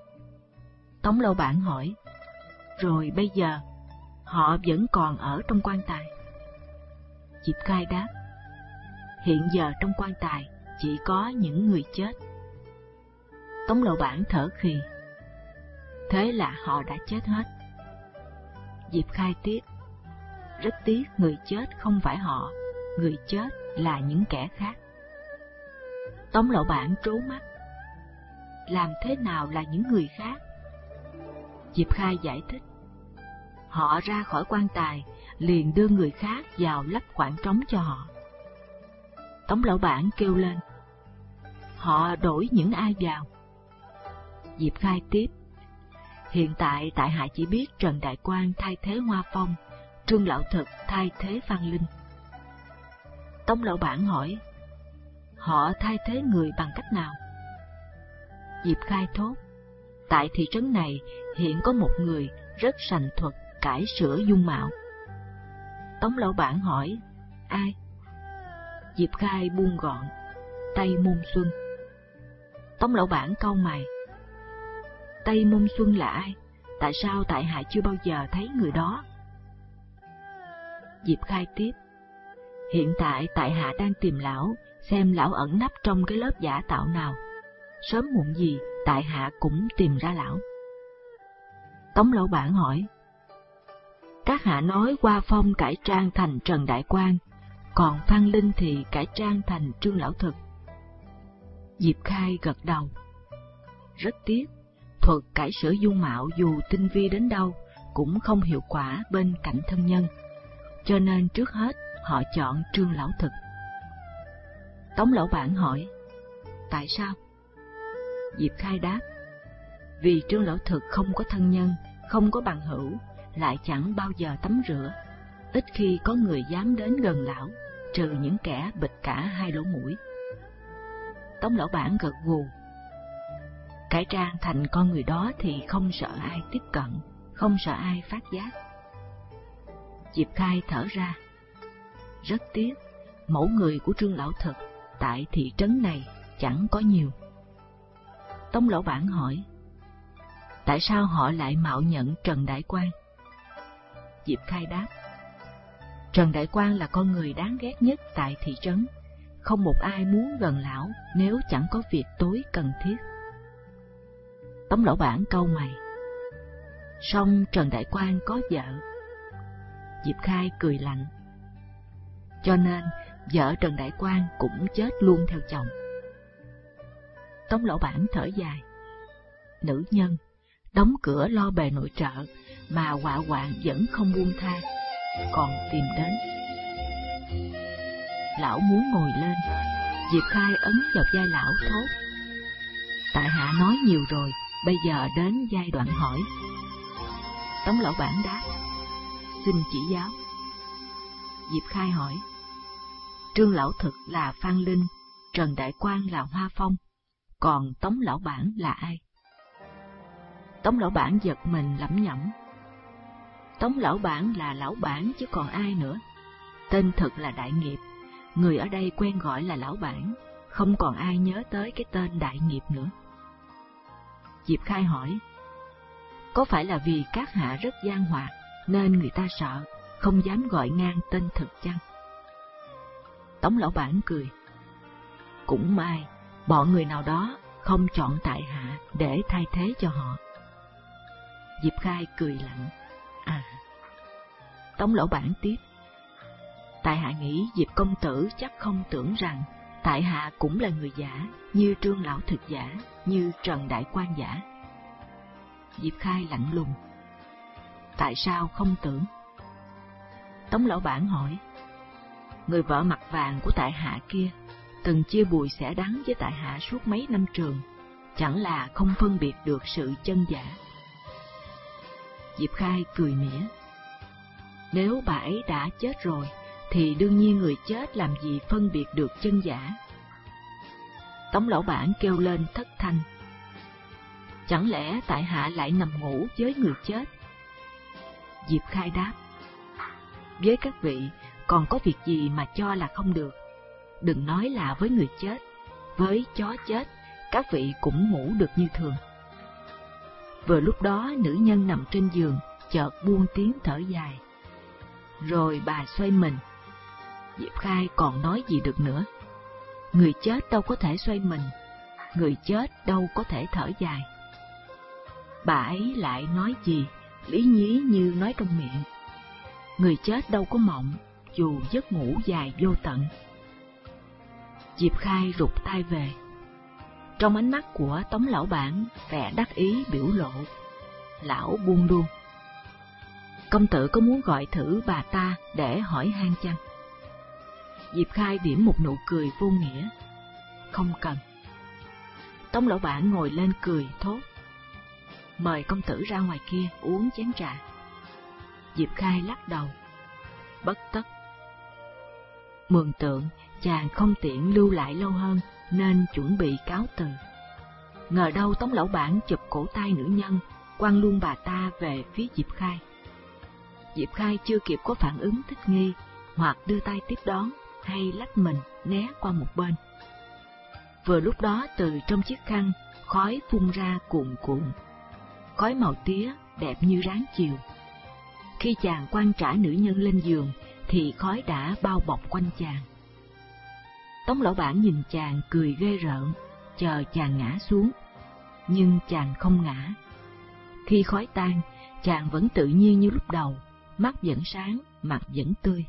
Tống Lão Bản hỏi: rồi bây giờ họ vẫn còn ở trong quan tài? Diệp Khai đáp: hiện giờ trong quan tài chỉ có những người chết. Tống Lão Bản thở khì: thế là họ đã chết hết. Diệp Khai tiếp: rất tiếc người chết không phải họ, người chết là những kẻ khác. Tống lão bản trố mắt: làm thế nào là những người khác? Diệp Khai giải thích: họ ra khỏi quan tài, liền đưa người khác vào lấp khoảng trống cho họ. Tống lão bản kêu lên: họ đổi những ai vào? Diệp Khai tiếp: hiện tại tại hạ chỉ biết Trần Đại Quang thay thế Hoa Phong, Trương Lão Thực thay thế Phan Linh. Tống lão bản hỏi: họ thay thế người bằng cách nào? Diệp Khai thốt: tại thị trấn này hiện có một người rất sành thuật cải sửa dung mạo. Tống lão bản hỏi: ai? Diệp Khai buông gọn: Tây Môn Xuân. Tống lão bản cau mày: Tây Môn Xuân là ai? Tại sao tại hạ chưa bao giờ thấy người đó? Diệp Khai tiếp: hiện tại tại hạ đang tìm lão, xem lão ẩn nấp trong cái lớp giả tạo nào. Sớm muộn gì tại hạ cũng tìm ra lão. Tống lão bản hỏi: các hạ nói Hoa Phong cải trang thành Trần Đại Quang, còn Phan Linh thì cải trang thành Trương Lão Thực. Diệp Khai gật đầu: rất tiếc, thuật cải sửa dung mạo dù tinh vi đến đâu cũng không hiệu quả bên cạnh thân nhân, cho nên trước hết họ chọn Trương Lão Thực. Tống lão bản hỏi: tại sao? Diệp Khai đáp: vì Trương Lão Thực không có thân nhân, không có bằng hữu, lại chẳng bao giờ tắm rửa, ít khi có người dám đến gần lão, trừ những kẻ bịt cả hai lỗ mũi. Tống lão bản gật gù: cải trang thành con người đó thì không sợ ai tiếp cận, không sợ ai phát giác. Diệp Khai thở ra: rất tiếc, mẫu người của Trương Lão Thực tại thị trấn này chẳng có nhiều. Tống lão bản hỏi: tại sao họ lại mạo nhận Trần Đại Quang? Diệp Khai đáp: Trần Đại Quang là con người đáng ghét nhất tại thị trấn, không một ai muốn gần lão nếu chẳng có việc tối cần thiết. Tống lão bản cau mày: song Trần Đại Quang có vợ. Diệp Khai cười lạnh: cho nên vợ Trần Đại Quang cũng chết luôn theo chồng. Tống lão bản thở dài: nữ nhân đóng cửa lo bề nội trợ mà họa hoạn vẫn không buông tha, còn tìm đến. Lão muốn ngồi lên. Diệp Khai ấn vào vai lão thốt: tại hạ nói nhiều rồi, bây giờ đến giai đoạn hỏi. Tống lão bản đáp: xin chỉ giáo. Diệp Khai hỏi: Trương Lão Thực là Phan Linh, Trần Đại Quang là Hoa Phong, còn Tống lão bản là ai? Tống lão bản giật mình lẩm nhẩm: Tống lão bản là lão bản chứ còn ai nữa. Tên thật là Đại Nghiệp, người ở đây quen gọi là lão bản, không còn ai nhớ tới cái tên Đại Nghiệp nữa. Diệp Khai hỏi: có phải là vì các hạ rất gian hoạt nên người ta sợ, không dám gọi ngang tên thực chăng? Tống lão bản cười: cũng may, bọn người nào đó không chọn tại hạ để thay thế cho họ. Diệp Khai cười lạnh: à. Tống lão bản tiếp: tại hạ nghĩ Diệp công tử chắc không tưởng rằng tại hạ cũng là người giả, như Trương Lão Thực giả, như Trần Đại Quang giả. Diệp Khai lạnh lùng: tại sao không tưởng? Tống lão bản hỏi: người vợ mặt vàng của tại hạ kia từng chia bùi xẻ đắng với tại hạ suốt mấy năm trường, chẳng là không phân biệt được sự chân giả. Diệp Khai cười mỉa: nếu bà ấy đã chết rồi thì đương nhiên người chết làm gì phân biệt được chân giả. Tống lão bản kêu lên thất thanh: chẳng lẽ tại hạ lại nằm ngủ với người chết? Diệp Khai đáp: với các vị còn có việc gì mà cho là không được? Đừng nói là với người chết, với chó chết các vị cũng ngủ được như thường. Vừa lúc đó nữ nhân nằm trên giường chợt buông tiếng thở dài, rồi bà xoay mình. Diệp Khai còn nói gì được nữa? Người chết đâu có thể xoay mình, người chết đâu có thể thở dài. Bà ấy lại nói gì lý nhí như nói trong miệng. Người chết đâu có mộng, dù giấc ngủ dài vô tận. Diệp Khai rụt tay về. Trong ánh mắt của Tống lão bản vẻ đắc ý biểu lộ. Lão buông luôn. Công tử có muốn gọi thử bà ta để hỏi han chăng? Diệp Khai điểm một nụ cười vô nghĩa. Không cần. Tống lão bản ngồi lên cười thốt. Mời công tử ra ngoài kia uống chén trà. Diệp Khai lắc đầu. Bất tất. Mường tượng chàng không tiện lưu lại lâu hơn nên chuẩn bị cáo từ. Ngờ đâu Tống lão bản chụp cổ tay nữ nhân, quăng luôn bà ta về phía Diệp Khai. Diệp Khai chưa kịp có phản ứng thích nghi, hoặc đưa tay tiếp đón, hay lách mình né qua một bên. Vừa lúc đó từ trong chiếc khăn, khói phun ra cuồn cuộn. Khói màu tía đẹp như ráng chiều. Khi chàng quăng trả nữ nhân lên giường, thì khói đã bao bọc quanh chàng. Tống lão bản nhìn chàng cười ghê rợn, chờ chàng ngã xuống. Nhưng chàng không ngã. Khi khói tan, chàng vẫn tự nhiên như lúc đầu, mắt vẫn sáng, mặt vẫn tươi.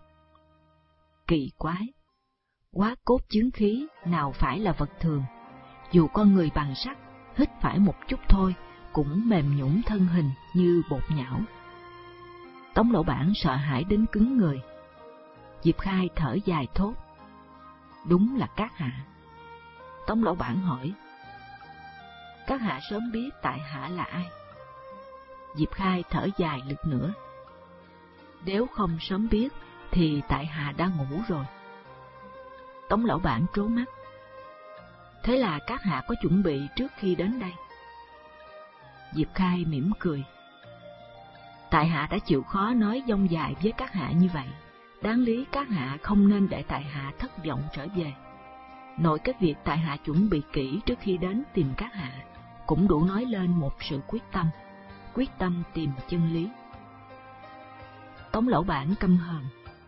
Kỳ quái! Hóa cốt chứng khí nào phải là vật thường, dù con người bằng sắt, hít phải một chút thôi, cũng mềm nhũn thân hình như bột nhão. Tống lão bản sợ hãi đến cứng người. Diệp Khai thở dài thốt. Đúng là các hạ. Tống lão bản hỏi. Các hạ sớm biết tại hạ là ai? Diệp Khai thở dài lượt nữa. Nếu không sớm biết thì tại hạ đã ngủ rồi. Tống lão bản trố mắt. Thế là các hạ có chuẩn bị trước khi đến đây? Diệp Khai mỉm cười. Tại hạ đã chịu khó nói dông dài với các hạ như vậy. Đáng lý các hạ không nên để tại hạ thất vọng trở về. Nội cái việc tại hạ chuẩn bị kỹ trước khi đến tìm các hạ cũng đủ nói lên một sự quyết tâm tìm chân lý. Tống lão bản căm hờn.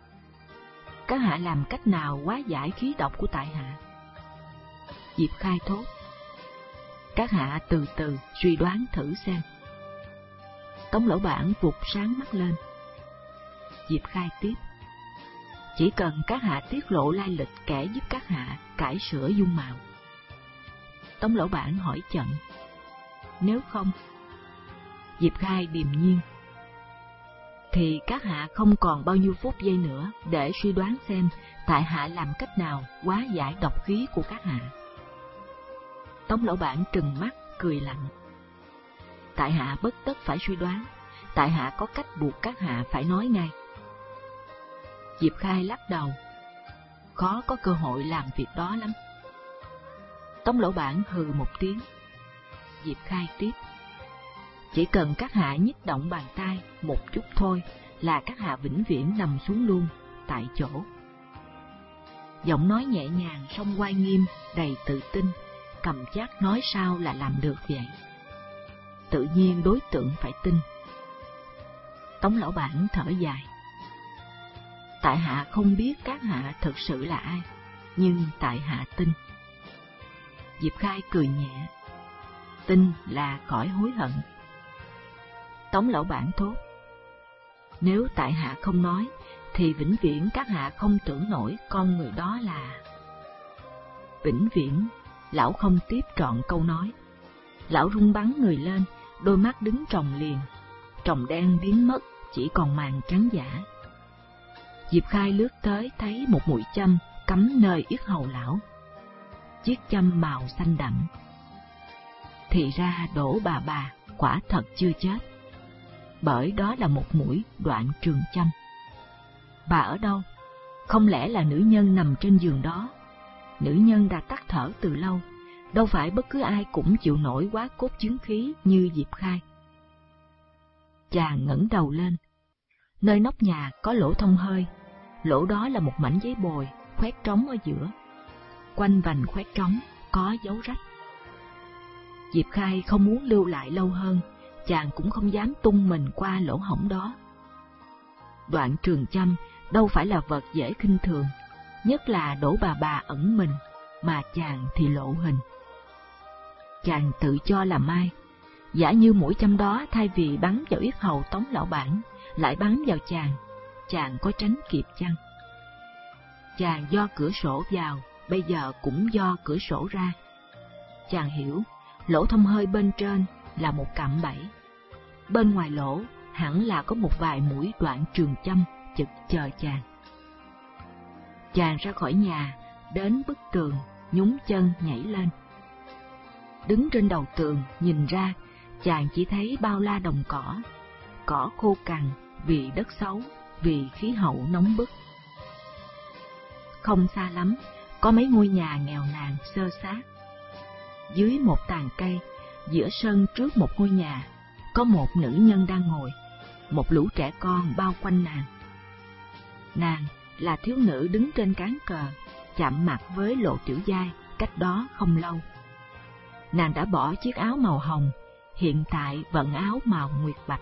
Các hạ làm cách nào hóa giải khí độc của tại hạ? Diệp Khai thốt. Các hạ từ từ suy đoán thử xem. Tống lão bản vụt sáng mắt lên. Diệp Khai tiếp. Chỉ cần các hạ tiết lộ lai lịch kẻ giúp các hạ cải sửa dung mạo. Tống lão bản hỏi chận. Nếu không? Diệp Khai điềm nhiên. Thì các hạ không còn bao nhiêu phút giây nữa để suy đoán xem tại hạ làm cách nào hóa giải độc khí của các hạ. Tống lão bản trừng mắt cười lạnh. Tại hạ bất tất phải suy đoán, tại hạ có cách buộc các hạ phải nói ngay. Diệp Khai lắc đầu. Khó có cơ hội làm việc đó lắm. Tống lão bản hừ một tiếng. Diệp Khai tiếp. Chỉ cần các hạ nhích động bàn tay một chút thôi là các hạ vĩnh viễn nằm xuống luôn, tại chỗ. Giọng nói nhẹ nhàng song oai nghiêm, đầy tự tin, cầm chắc nói sao là làm được vậy. Tự nhiên đối tượng phải tin. Tống lão bản thở dài. Tại hạ không biết các hạ thực sự là ai, nhưng tại hạ tin. Diệp Khai cười nhẹ. Tin là khỏi hối hận. Tống lão bản thốt. Nếu tại hạ không nói, thì vĩnh viễn các hạ không tưởng nổi con người đó là... Vĩnh viễn, lão không tiếp trọn câu nói. Lão rung bắn người lên, đôi mắt đứng tròng liền. Tròng đen biến mất, chỉ còn màn trắng giả. Diệp Khai lướt tới thấy một mũi châm cắm nơi yết hầu lão. Chiếc châm màu xanh đậm. Thì ra Đỗ bà quả thật chưa chết, bởi đó là một mũi đoạn trường châm. Bà ở đâu? Không lẽ là nữ nhân nằm trên giường đó? Nữ nhân đã tắt thở từ lâu, đâu phải bất cứ ai cũng chịu nổi hóa cốt chứng khí như Diệp Khai. Chàng ngẩng đầu lên. Nơi nóc nhà có lỗ thông hơi, lỗ đó là một mảnh giấy bồi khoét trống ở giữa. Quanh vành khoét trống có dấu rách. Diệp Khai không muốn lưu lại lâu hơn, chàng cũng không dám tung mình qua lỗ hổng đó. Đoạn trường châm đâu phải là vật dễ khinh thường, nhất là Đỗ bà ẩn mình, mà chàng thì lộ hình. Chàng tự cho là mai, Giả như mũi châm đó thay vì bắn vào yết hầu Tống lão bản, lại bắn vào chàng có tránh kịp chăng? Chàng do cửa sổ vào, bây giờ cũng do cửa sổ ra. Chàng hiểu, lỗ thông hơi bên trên là một cạm bẫy. Bên ngoài lỗ hẳn là có một vài mũi đoạn trường châm chực chờ chàng. Chàng ra khỏi nhà, đến bức tường, nhún chân nhảy lên. Đứng trên đầu tường nhìn ra, chàng chỉ thấy bao la đồng cỏ khô cằn vì đất xấu, vì khí hậu nóng bức. Không xa lắm, có mấy ngôi nhà nghèo nàn xơ xác. Dưới một tàn cây, giữa sân trước một ngôi nhà, có một nữ nhân đang ngồi, một lũ trẻ con bao quanh nàng. Nàng là thiếu nữ đứng trên cán cờ, chạm mặt với Lộ Tiểu Giai cách đó không lâu. Nàng đã bỏ chiếc áo màu hồng, hiện tại vận áo màu nguyệt bạch.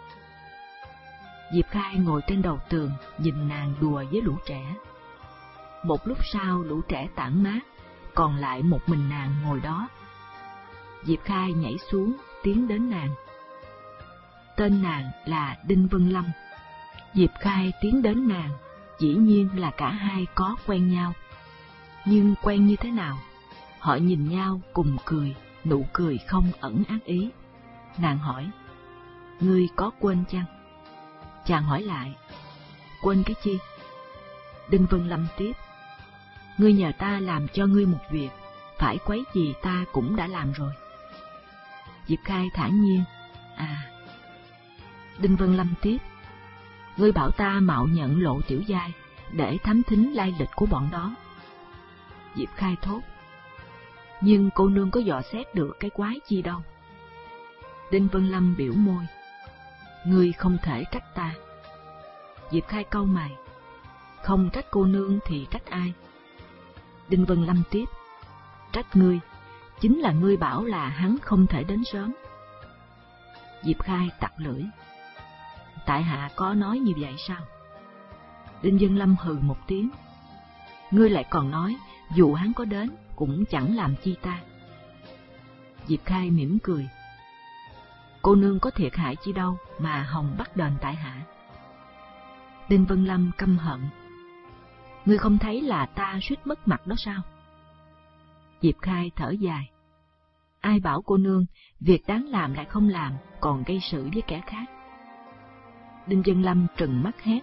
Diệp Khai ngồi trên đầu tường, nhìn nàng đùa với lũ trẻ. Một lúc sau lũ trẻ tản mát, còn lại một mình nàng ngồi đó. Diệp Khai nhảy xuống, tiến đến nàng. Tên nàng là Đinh Vân Lâm. Diệp Khai tiến đến nàng, dĩ nhiên là cả hai có quen nhau. Nhưng quen như thế nào? Họ nhìn nhau cùng cười, nụ cười không ẩn ác ý. Nàng hỏi, ngươi có quên chăng? Chàng hỏi lại, quên cái chi? Đinh Vân Lâm tiếp, ngươi nhờ ta làm cho ngươi một việc, phải quấy gì ta cũng đã làm rồi. Diệp Khai thản nhiên, à. Đinh Vân Lâm tiếp, ngươi bảo ta mạo nhận Lộ Tiểu Giai để thám thính lai lịch của bọn đó. Diệp Khai thốt, nhưng cô nương có dò xét được cái quái chi đâu. Đinh Vân Lâm biểu môi, ngươi không thể trách ta. Diệp Khai cau mày, không trách cô nương thì trách ai? Đinh Vân Lâm tiếp, trách ngươi, chính là ngươi bảo là hắn không thể đến sớm. Diệp Khai tặc lưỡi, tại hạ có nói như vậy sao? Đinh Vân Lâm hừ một tiếng, ngươi lại còn nói dù hắn có đến cũng chẳng làm chi ta. Diệp Khai mỉm cười, cô nương có thiệt hại chi đâu mà hòng bắt đền tại hạ. Đinh Vân Lâm căm hận, ngươi không thấy là ta suýt mất mặt đó sao? Diệp Khai thở dài, ai bảo cô nương việc đáng làm lại không làm, còn gây sự với kẻ khác. Đinh Vân Lâm trừng mắt hét,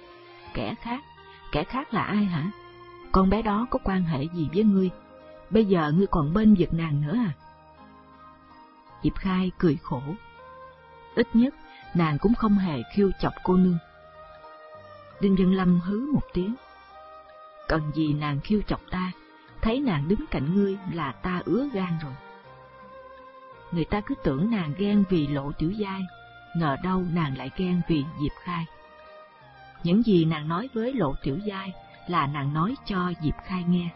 kẻ khác là ai hả? Con bé đó có quan hệ gì với ngươi? Bây giờ ngươi còn bên vực nàng nữa à? Diệp Khai cười khổ, ít nhất nàng cũng không hề khiêu chọc cô nương. Đinh Vân Lâm hứ một tiếng, cần gì nàng khiêu chọc ta, thấy nàng đứng cạnh ngươi là ta ứa gan rồi. Người ta cứ tưởng nàng ghen vì Lộ Tiểu Giai, ngờ đâu nàng lại ghen vì Diệp Khai. Những gì nàng nói với Lộ Tiểu Giai là nàng nói cho Diệp Khai nghe.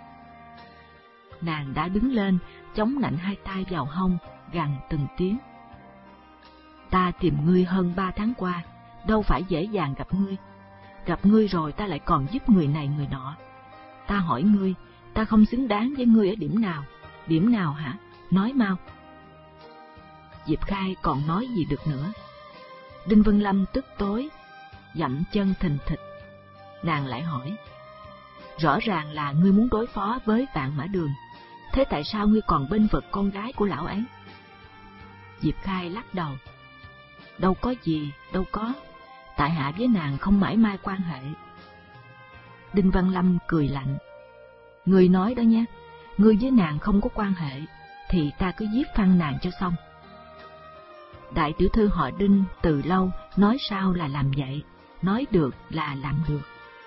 Nàng đã đứng lên, chống nạnh hai tay vào hông, gằn từng tiếng. Ta tìm ngươi hơn 3 tháng qua, đâu phải dễ dàng gặp ngươi. Gặp ngươi rồi ta lại còn giúp người này người nọ. Ta hỏi ngươi, ta không xứng đáng với ngươi ở điểm nào? Điểm nào hả? Nói mau. Diệp Khai còn nói gì được nữa. Đinh Vân Lâm tức tối, dậm chân thình thịch. Nàng lại hỏi, rõ ràng là ngươi muốn đối phó với Vạn Mã Đường, thế tại sao ngươi còn bênh vực con gái của lão ấy? Diệp Khai lắc đầu, đâu có gì, đâu có, tại hạ với nàng không mãi mai quan hệ. Đinh Văn Lâm cười lạnh, ngươi nói đó nhé, ngươi với nàng không có quan hệ, thì ta cứ giết phăng nàng cho xong. Đại tiểu thư họ Đinh từ lâu nói sao là làm vậy, nói được là làm được.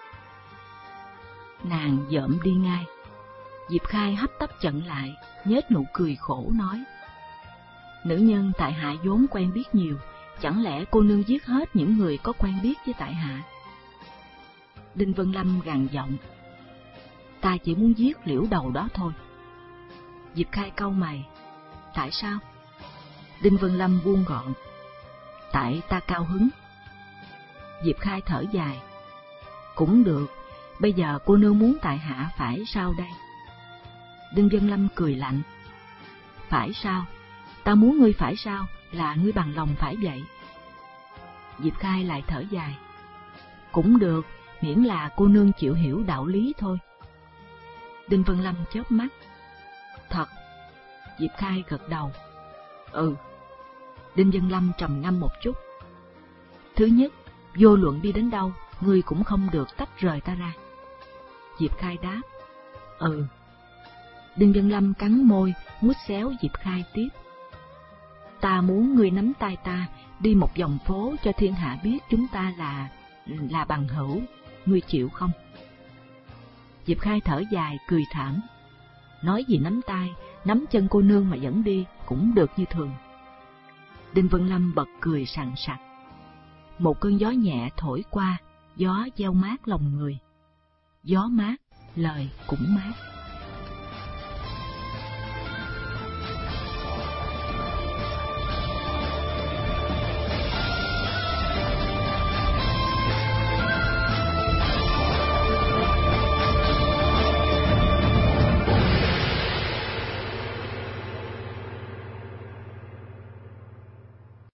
Nàng dợm đi ngay. Diệp Khai hấp tấp chặn lại, nhếch nụ cười khổ nói, nữ nhân tại hạ vốn quen biết nhiều, chẳng lẽ cô nương giết hết những người có quen biết với tại hạ? Đinh Vân Lâm gằn giọng, ta chỉ muốn giết Liễu Đầu đó thôi. Diệp Khai cau mày, tại sao? Đinh Vân Lâm buông gọn, tại ta cao hứng. Diệp Khai thở dài, cũng được, bây giờ cô nương muốn tại hạ phải sao đây? Đinh Vân Lâm cười lạnh, phải sao? Ta muốn ngươi phải sao là ngươi bằng lòng phải vậy. Diệp Khai lại thở dài. Cũng được, miễn là cô nương chịu hiểu đạo lý thôi. Đinh Vân Lâm chớp mắt. Thật. Diệp Khai gật đầu. Ừ. Đinh Vân Lâm trầm ngâm một chút. Thứ nhất, vô luận đi đến đâu, ngươi cũng không được tách rời ta ra. Diệp Khai đáp. Ừ. Đinh Vân Lâm cắn môi, mút xéo Diệp Khai tiếp. Ta muốn ngươi nắm tay ta, đi một vòng phố cho thiên hạ biết chúng ta là bằng hữu, ngươi chịu không? Diệp Khai thở dài, cười thảm. Nói gì nắm tay, nắm chân cô nương mà dẫn đi cũng được như thường. Đinh Vân Lâm bật cười sằng sặc. Một cơn gió nhẹ thổi qua, gió gieo mát lòng người. Gió mát, lời cũng mát.